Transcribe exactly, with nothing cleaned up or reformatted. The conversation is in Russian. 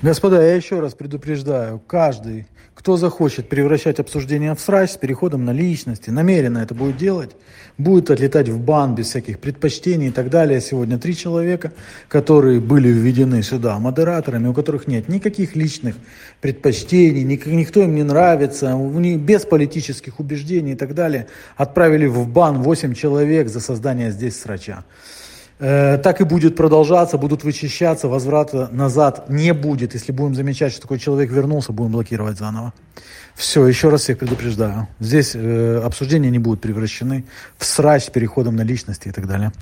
Господа, я еще раз предупреждаю, каждый, кто захочет превращать обсуждение в срач с переходом на личности, намеренно это будет делать, будет отлетать в бан без всяких предпочтений и так далее. Сегодня три человека, которые были введены сюда модераторами, у которых нет никаких личных предпочтений, ник- никто им не нравится, у них без политических убеждений и так далее, отправили в бан восемь человек за создание здесь срача. Так и будет продолжаться, будут вычищаться, возврата назад не будет. Если будем замечать, что такой человек вернулся, будем блокировать заново. Все, еще раз всех предупреждаю. Здесь э, обсуждения не будут превращены в срач с переходом на личности и так далее.